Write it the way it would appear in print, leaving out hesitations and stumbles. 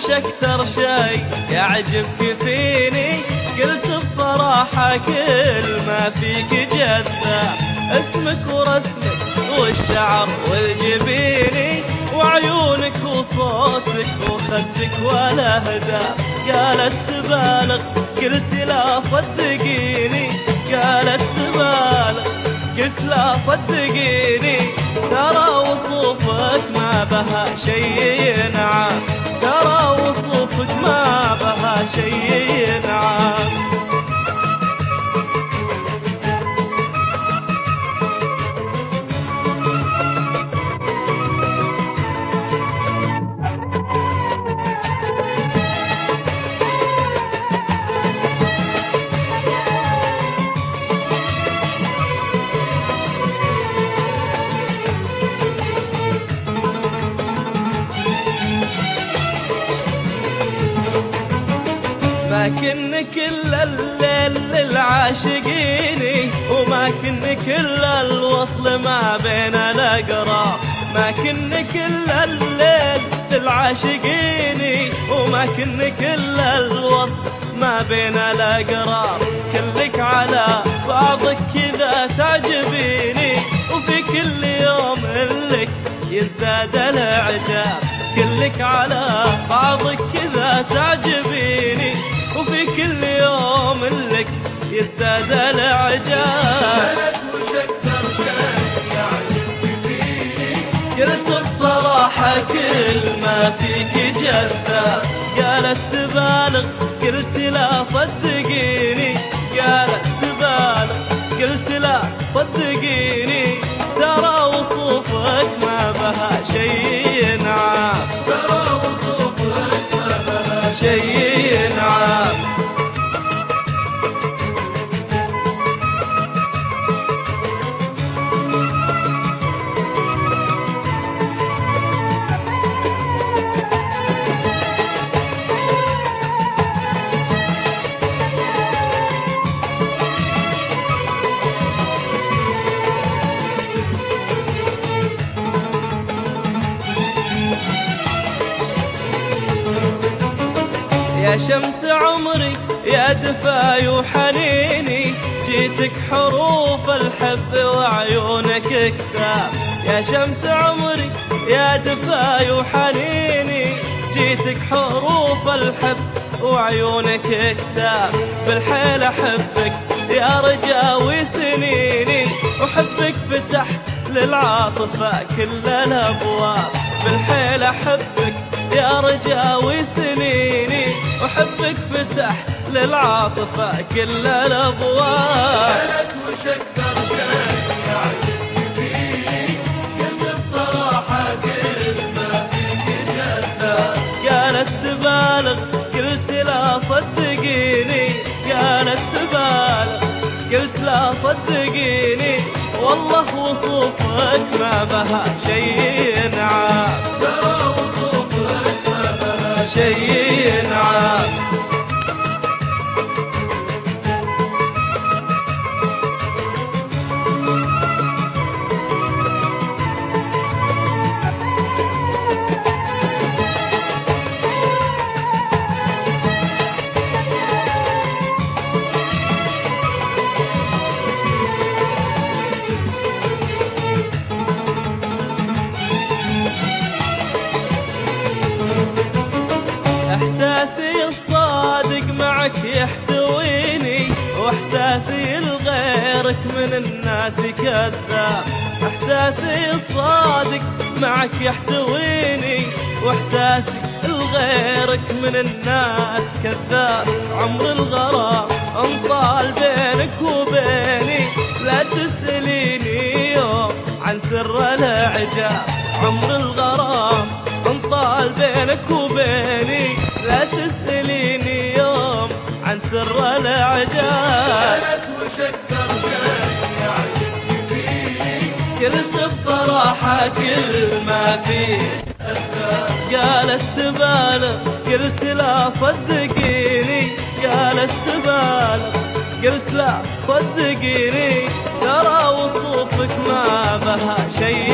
وش اكثر شي يعجبك فيني؟ قلت بصراحة كل ما فيك جذاب، اسمك ورسمك والشعر والجبيني وعيونك وصوتك وخدك ولا هداب. قالت تبالغ قلت لا صدقيني، قالت تبالغ قلت لا صدقيني، ترى وصوفك ما بها شي ينعاد، ترى وصوفك ما بها شي ينعاد. ما كن كل الليل للعاشقيني، وما كن كل الوصل ما بين الأقرار، ما كن كل الليل للعاشقيني، وما كن كل الوصل ما بين الأقرار. كلك على بعضك كذا تعجبيني، وفي كل يوم لك يزداد الإعجاب. كلك على بعضك كذا تعجبيني، وفي كل يوم لك يزداد الإعجاب. قالت وش أكثر شي يعجبك فيني؟ قلت بصراحة كل ما فيك جذاب. قالت تبالغ قلت لا صدقيني، قالت تبالغ قلت لا صدقيني، ترى وصوفك ما بها شي ينعاد، ترى وصوفك ما بها شي ينعاد. يا شمس عمري يا دفاي وحنيني، جيتك حروف الحب وعيونك كتاب. يا شمس عمري يا دفاي وحنيني، جيتك حروف الحب وعيونك كتاب. بالحيل أحبك يا رجاوي سنيني، وحبك فتح للعاطفة كل الأبواب. بالحيل أحبك يا رجاوي سنيني، وحبك فتح للعاطفة كل الأبواب. قالت وش أكثر شي يعجبك فيني؟ قلت بصراحة كل ما فيك جذاب. قالت تبالغ قلت لا صدقيني، قالت تبالغ قلت لا صدقيني، والله وصوفك ما بها شي ينعاد، ترى وصوفك ما بها شي ينعاد. إحساسي الصادق معك يحتويني، وإحساسي لغيرك من الناس كذاب. إحساسي الصادق معك يحتويني، وإحساسي لغيرك من الناس كذاب. عمر الغرام انطال بينك وبيني، لا تسأليني يوم عن سر الإعجاب. عمر الغرام انطال بينك وبيني، لا تسأليني يوم عن سر الإعجاب. قالت وش أكثر شي يعجبك فيني؟ قلت بصراحة كل ما فيك. قالت تبالغ قلت لا صدقيني، قالت تبالغ قلت لا صدقيني، ترى وصوفك ما بها شي